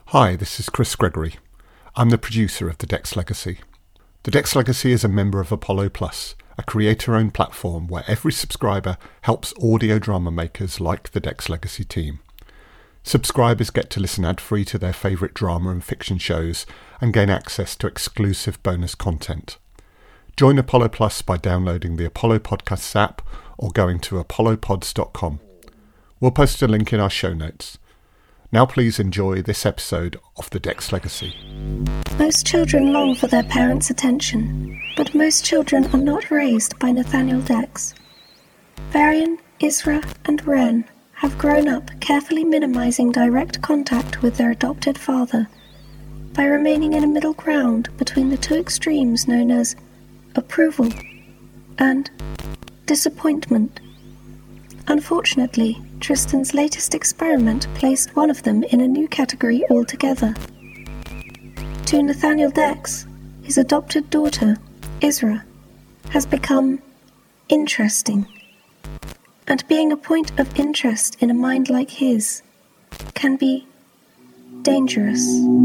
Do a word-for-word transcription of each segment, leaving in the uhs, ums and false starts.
Hi, this is Chris Gregory. I'm the producer of The Dex Legacy. The Dex Legacy is a member of Apollo Plus, a creator-owned platform where every subscriber helps audio drama makers like the Dex Legacy team. Subscribers get to listen ad-free to their favourite drama and fiction shows and gain access to exclusive bonus content. Join Apollo Plus by downloading the Apollo Podcasts app or going to apollo pods dot com. We'll post a link in our show notes. Now please enjoy this episode of The Dex Legacy. Most children long for their parents' attention, but most children are not raised by Nathaniel Dex. Varian, Isra, and Ren have grown up carefully minimizing direct contact with their adopted father by remaining in a middle ground between the two extremes known as approval and disappointment. Unfortunately, Tristan's latest experiment placed one of them in a new category altogether. To Nathaniel Dex, his adopted daughter, Isra, has become interesting. And being a point of interest in a mind like his can be dangerous.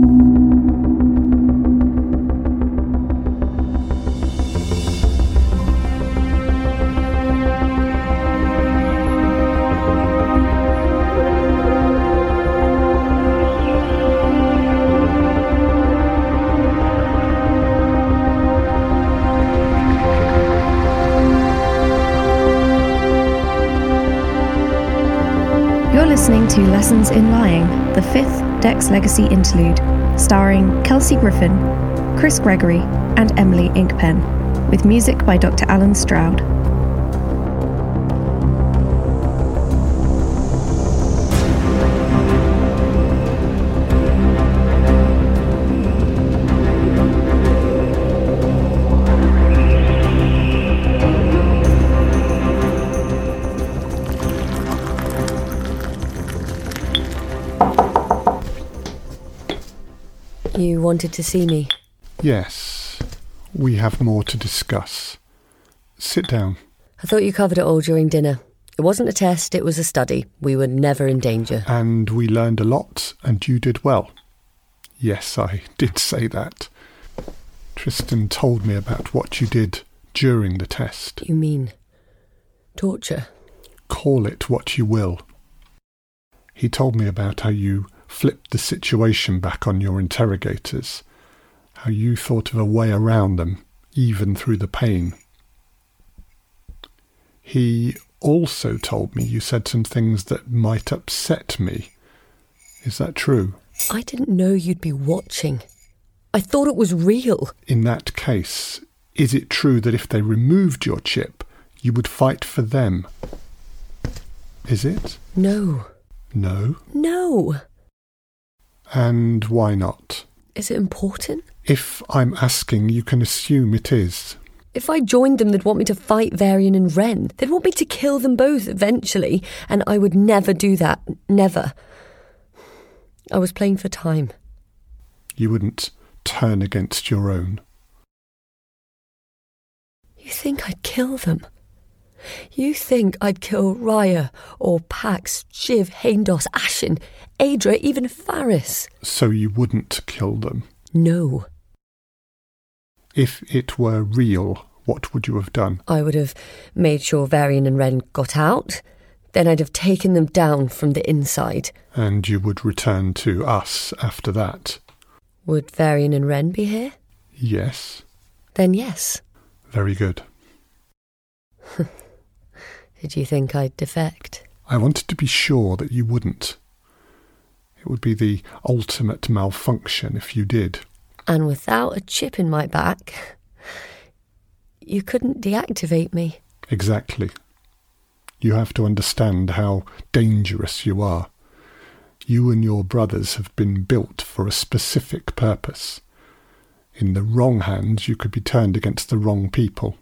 Listening to Lessons in Lying, the fifth Dex Legacy interlude, starring Kelsey Griffin, Chris Gregory, and Emily Inkpen, with music by Doctor Alan Stroud. You wanted to see me? Yes, we have more to discuss. Sit down. I thought you covered it all during dinner. It wasn't a test, it was a study. We were never in danger. And we learned a lot, and you did well. Yes, I did say that. Tristan told me about what you did during the test. You mean torture? Call it what you will. He told me about how you flipped the situation back on your interrogators, how you thought of a way around them, even through the pain. He also told me you said some things that might upset me. Is that true? I didn't know you'd be watching. I thought it was real. In that case, is it true that if they removed your chip, you would fight for them? Is it? No. No? No. And why not? Is it important? If I'm asking, you can assume it is. If I joined them, they'd want me to fight Varian and Ren. They'd want me to kill them both eventually, and I would never do that. Never. I was playing for time. You wouldn't turn against your own. You think I'd kill them? You think I'd kill Raya or Pax, Shiv, Haindos, Ashen, Aedra, even Faris? So you wouldn't kill them? No. If it were real, what would you have done? I would have made sure Varian and Ren got out. Then I'd have taken them down from the inside. And you would return to us after that? Would Varian and Ren be here? Yes. Then yes. Very good. Did you think I'd defect? I wanted to be sure that you wouldn't. It would be the ultimate malfunction if you did. And without a chip in my back, you couldn't deactivate me. Exactly. You have to understand how dangerous you are. You and your brothers have been built for a specific purpose. In the wrong hands, you could be turned against the wrong people.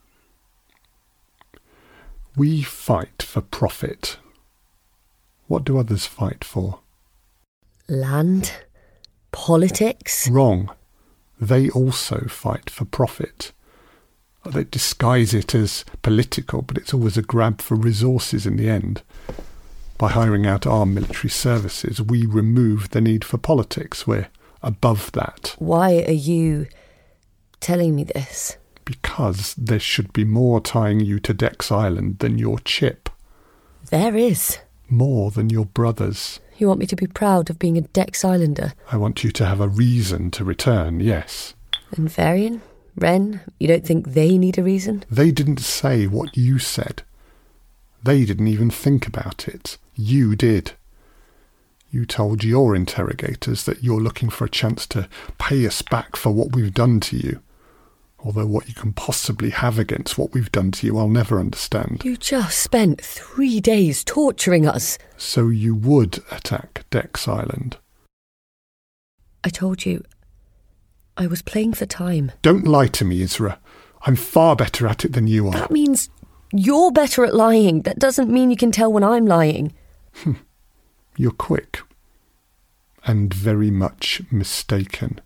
We fight for profit. What do others fight for? Land? Politics? Wrong. They also fight for profit. They disguise it as political, but it's always a grab for resources in the end. By hiring out our military services, we remove the need for politics. We're above that. Why are you telling me this? Because there should be more tying you to Dex Island than your chip. There is. More than your brothers. You want me to be proud of being a Dex Islander? I want you to have a reason to return, yes. And Varian? Ren? You don't think they need a reason? They didn't say what you said. They didn't even think about it. You did. You told your interrogators that you're looking for a chance to pay us back for what we've done to you. Although what you can possibly have against what we've done to you, I'll never understand. You just spent three days torturing us. So you would attack Dex Island. I told you, I was playing for time. Don't lie to me, Isra. I'm far better at it than you are. That means you're better at lying. That doesn't mean you can tell when I'm lying. You're quick. And very much mistaken.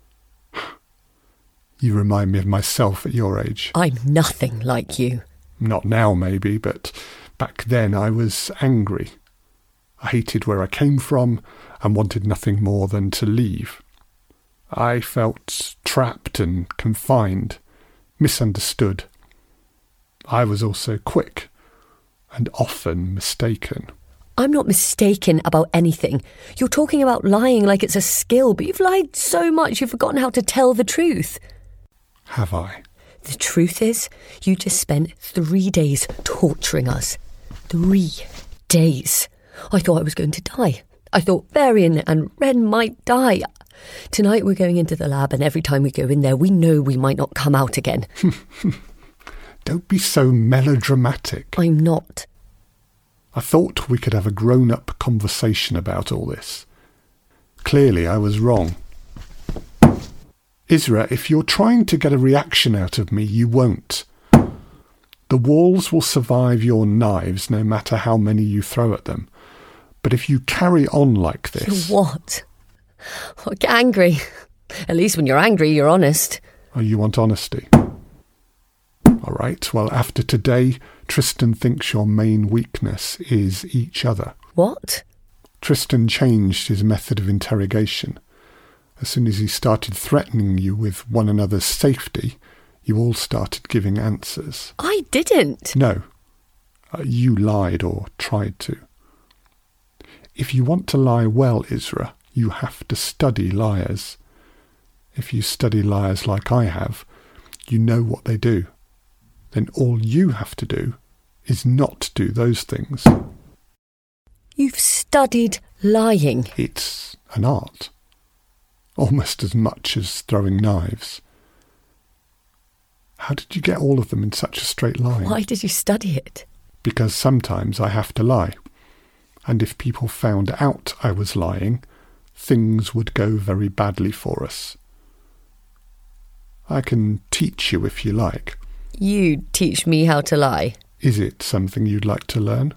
You remind me of myself at your age. I'm nothing like you. Not now, maybe, but back then I was angry. I hated where I came from and wanted nothing more than to leave. I felt trapped and confined, misunderstood. I was also quick and often mistaken. I'm not mistaken about anything. You're talking about lying like it's a skill, but you've lied so much you've forgotten how to tell the truth. Have I? The truth is, you just spent three days torturing us. Three days. I thought I was going to die. I thought Varian and Ren might die. Tonight we're going into the lab, and every time we go in there, we know we might not come out again. Don't be so melodramatic. I'm not. I thought we could have a grown-up conversation about all this. Clearly I was wrong. Isra, if you're trying to get a reaction out of me, you won't. The walls will survive your knives no matter how many you throw at them. But if you carry on like this... You what? Oh, get angry. At least when you're angry, you're honest. Oh, you want honesty? All right, well, after today, Tristan thinks your main weakness is each other. What? Tristan changed his method of interrogation. As soon as he started threatening you with one another's safety, you all started giving answers. I didn't. No. Uh, you lied or tried to. If you want to lie well, Isra, you have to study liars. If you study liars like I have, you know what they do. Then all you have to do is not do those things. You've studied lying. It's an art. Almost as much as throwing knives. How did you get all of them in such a straight line? Why did you study it? Because sometimes I have to lie. And if people found out I was lying, things would go very badly for us. I can teach you if you like. You teach me how to lie. Is it something you'd like to learn?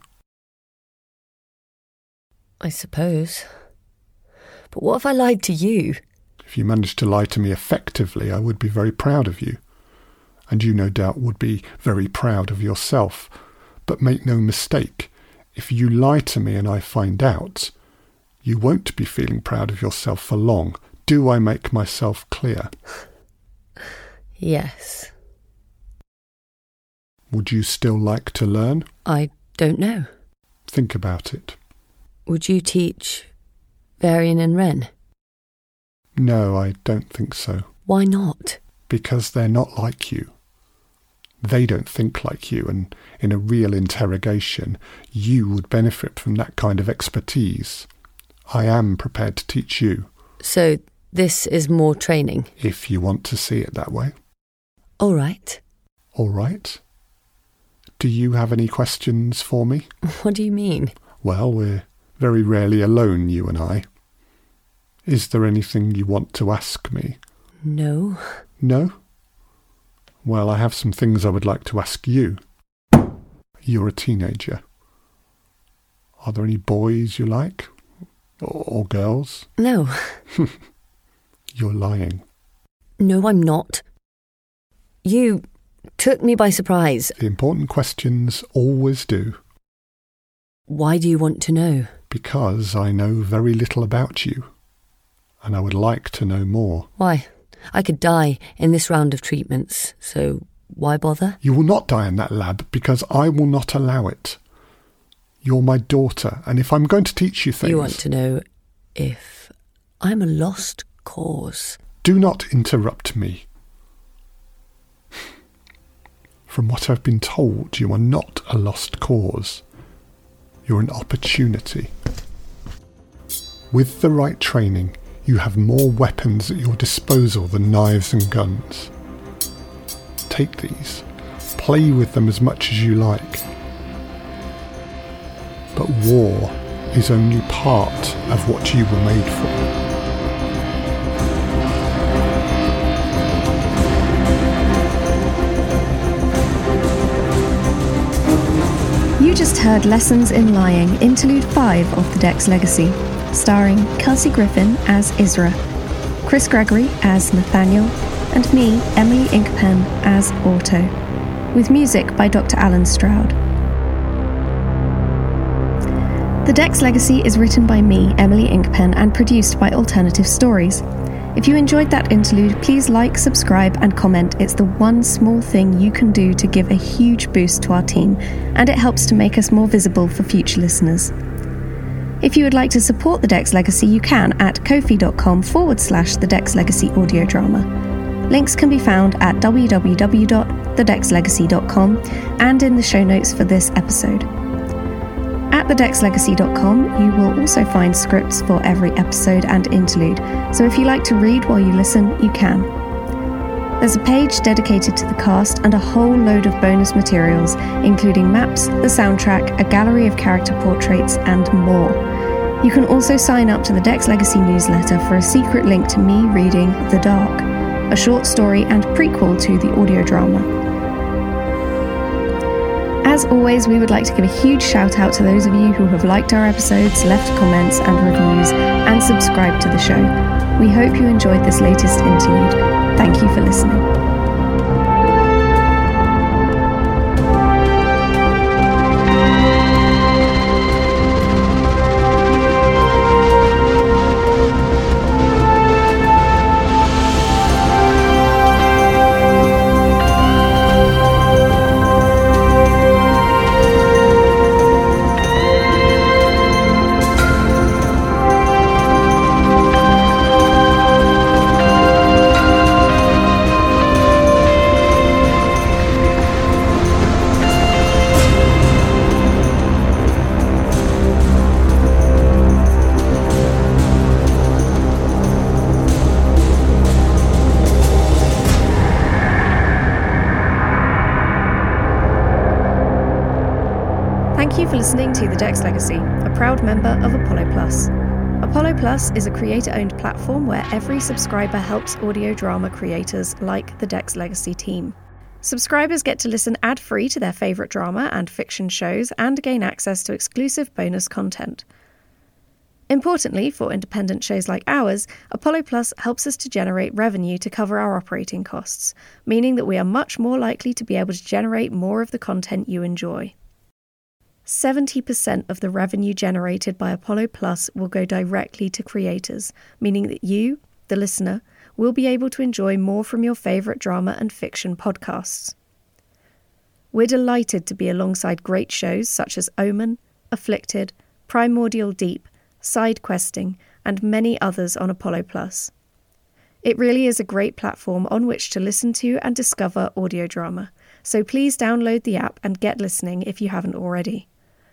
I suppose. But what if I lied to you? If you managed to lie to me effectively, I would be very proud of you. And you no doubt would be very proud of yourself. But make no mistake, if you lie to me and I find out, you won't be feeling proud of yourself for long. Do I make myself clear? Yes. Would you still like to learn? I don't know. Think about it. Would you teach Varian and Ren? No, I don't think so. Why not? Because they're not like you. They don't think like you, and in a real interrogation, you would benefit from that kind of expertise. I am prepared to teach you. So this is more training? If you want to see it that way. All right. All right. Do you have any questions for me? What do you mean? Well, we're very rarely alone, you and I. Is there anything you want to ask me? No. No? Well, I have some things I would like to ask you. You're a teenager. Are there any boys you like? Or, or girls? No. You're lying. No, I'm not. You took me by surprise. The important questions always do. Why do you want to know? Because I know very little about you, and I would like to know more. Why? I could die in this round of treatments, so why bother? You will not die in that lab because I will not allow it. You're my daughter, and if I'm going to teach you things... You want to know if I'm a lost cause. Do not interrupt me. From what I've been told, you are not a lost cause. You're an opportunity. With the right training, you have more weapons at your disposal than knives and guns. Take these. Play with them as much as you like. But war is only part of what you were made for. You just heard Lessons in Lying, Interlude five of The Dex Legacy, starring Kelsey Griffin as Isra, Chris Gregory as Nathaniel, and me, Emily Inkpen, as Otto, with music by Doctor Alan Stroud. The Dex Legacy is written by me, Emily Inkpen, and produced by Alternative Stories. If you enjoyed that interlude, please like, subscribe, and comment. It's the one small thing you can do to give a huge boost to our team, and it helps to make us more visible for future listeners. If you would like to support The Dex Legacy, you can at ko-fi.com forward slash The Dex Legacy audio drama. Links can be found at w w w dot the dex legacy dot com and in the show notes for this episode. At the dex legacy dot com, you will also find scripts for every episode and interlude, so if you like to read while you listen, you can. There's a page dedicated to the cast and a whole load of bonus materials, including maps, the soundtrack, a gallery of character portraits, and more. You can also sign up to the Dex Legacy newsletter for a secret link to me reading The Dark, a short story and prequel to the audio drama. As always, we would like to give a huge shout out to those of you who have liked our episodes, left comments and reviews, and subscribed to the show. We hope you enjoyed this latest interlude. Thank you for listening. Thank you for listening to The Dex Legacy, a proud member of Apollo Plus. Apollo Plus is a creator-owned platform where every subscriber helps audio drama creators like the Dex Legacy team. Subscribers get to listen ad-free to their favourite drama and fiction shows and gain access to exclusive bonus content. Importantly, for independent shows like ours, Apollo Plus helps us to generate revenue to cover our operating costs, meaning that we are much more likely to be able to generate more of the content you enjoy. seventy percent of the revenue generated by Apollo Plus will go directly to creators, meaning that you, the listener, will be able to enjoy more from your favourite drama and fiction podcasts. We're delighted to be alongside great shows such as Omen, Afflicted, Primordial Deep, Side Questing, and many others on Apollo Plus. It really is a great platform on which to listen to and discover audio drama, so please download the app and get listening if you haven't already.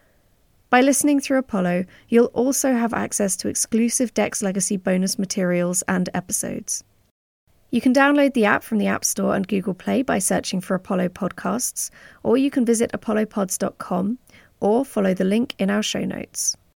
By listening through Apollo, you'll also have access to exclusive Dex Legacy bonus materials and episodes. You can download the app from the App Store and Google Play by searching for Apollo Podcasts, or you can visit apollo pods dot com or follow the link in our show notes.